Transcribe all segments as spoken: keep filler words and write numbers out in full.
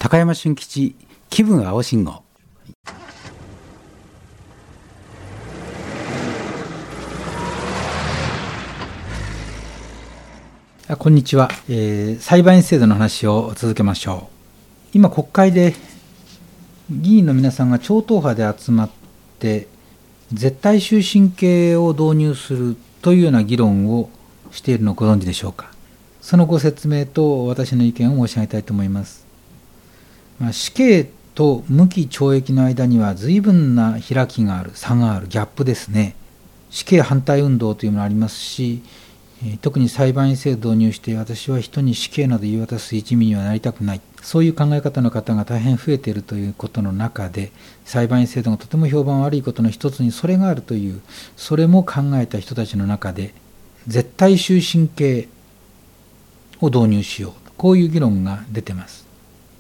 高山俊吉気分青信号。こんにちは、えー、裁判員制度の話を続けましょう。今国会で議員の皆さんが超党派で集まって絶対終身刑を導入するというような議論をしているのをご存知でしょうか。そのご説明と私の意見を申し上げたいと思います。まあ、死刑と無期懲役の間には随分な開きがある、差がある、ギャップですね。死刑反対運動というものがありますし、特に裁判員制度を導入して私は人に死刑など言い渡す一味にはなりたくない、そういう考え方の方が大変増えているということの中で、裁判員制度がとても評判悪いことの一つにそれがあるという、それも考えた人たちの中で絶対終身刑を導入しよう、こういう議論が出ています。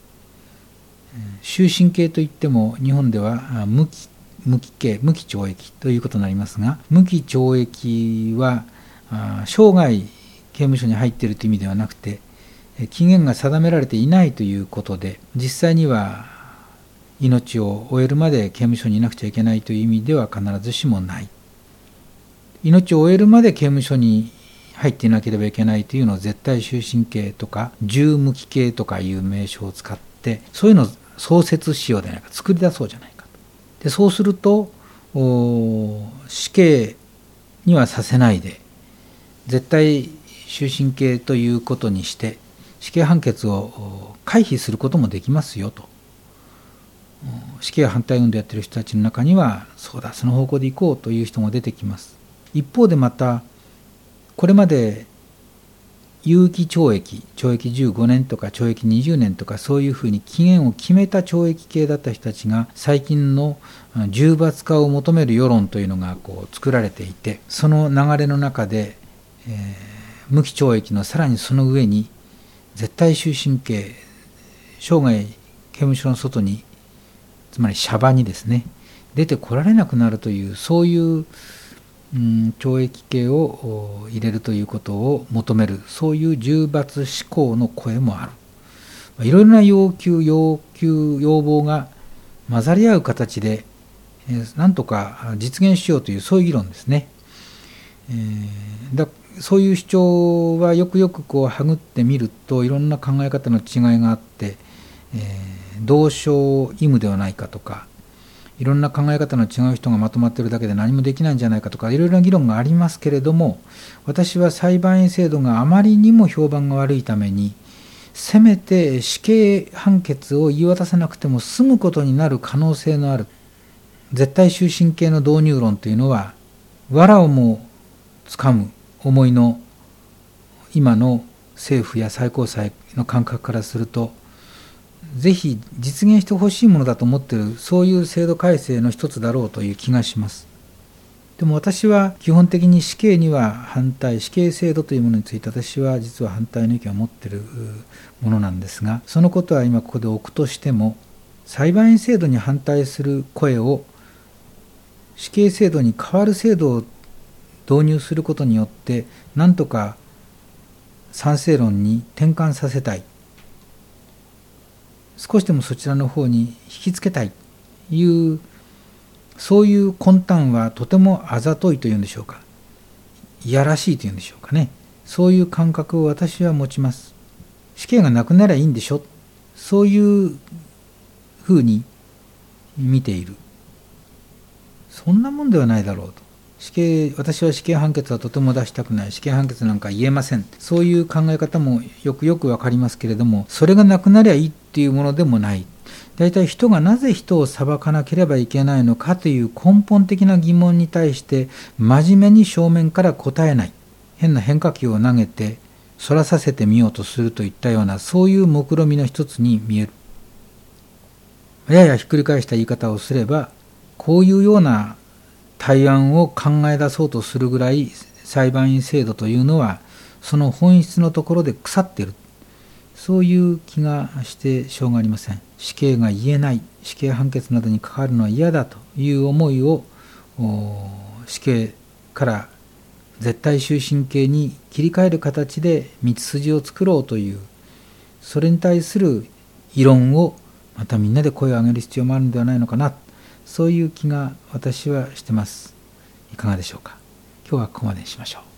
終身刑といっても日本では無期、無期刑、無期懲役ということになりますが、無期懲役は生涯刑務所に入っているという意味ではなくて、期限が定められていないということで、実際には命を終えるまで刑務所にいなくちゃいけないという意味では必ずしもない。命を終えるまで刑務所に入っていなければいけないというのを絶対終身刑とか重無期刑とかいう名称を使って、そういうのを創設しようではないか、作り出そうじゃないかと。でそうすると死刑にはさせないで絶対終身刑ということにして死刑判決を回避することもできますよと。死刑反対運動やっている人たちの中には、そうだ、その方向で行こうという人も出てきます。一方でまたこれまで有期懲役、懲役じゅうごねんとか懲役にじゅうねんとか、そういうふうに期限を決めた懲役刑だった人たちが最近の重罰化を求める世論というのがこう作られていて、その流れの中でえー、無期懲役のさらにその上に絶対終身刑、生涯刑務所の外に、つまりシャバにですね出てこられなくなるという、そういう、うん、懲役刑を入れるということを求める、そういう重罰志向の声もある。いろいろな要求要求要望が混ざり合う形で、えー、なんとか実現しようという、そういう議論ですね。えー、だそういう主張はよくよくこうはぐってみると、いろんな考え方の違いがあって、えー、同床異夢ではないかとか、いろんな考え方の違う人がまとまっているだけで何もできないんじゃないかとか、いろいろな議論がありますけれども、私は裁判員制度があまりにも評判が悪いために、せめて死刑判決を言い渡さなくても済むことになる可能性のある絶対終身刑の導入論というのは、藁をもつかむ思いの今の政府や最高裁の感覚からすると、ぜひ実現してほしいものだと思っている、そういう制度改正の一つだろうという気がします。でも私は基本的に死刑には反対、死刑制度というものについて私は実は反対の意見を持っているものなんですが、そのことは今ここで置くとしても、裁判員制度に反対する声を死刑制度に代わる制度を導入することによってなんとか賛成論に転換させたい、少しでもそちらの方に引きつけたいという、そういう魂胆はとてもあざといというんでしょうか、いやらしいというんでしょうかね、そういう感覚を私は持ちます。死刑がなくなればいいんでしょ、そういうふうに見ている。そんなもんではないだろうと。死刑、私は死刑判決はとても出したくない、死刑判決なんか言えません、そういう考え方もよくよくわかりますけれども、それがなくなりゃいいっていうものでもない。大体人がなぜ人を裁かなければいけないのかという根本的な疑問に対して真面目に正面から答えない、変な変化球を投げてそらさせてみようとするといったような、そういう目論みの一つに見える。ややひっくり返した言い方をすれば、こういうような対案を考え出そうとするぐらい裁判員制度というのはその本質のところで腐っている、そういう気がしてしょうがありません。死刑が言えない、死刑判決などに関わるのは嫌だという思いを死刑から絶対終身刑に切り替える形で道筋を作ろうという、それに対する異論をまたみんなで声を上げる必要もあるのではないのかな、そういう気が私はしてます。いかがでしょうか。今日はここまでにしましょう。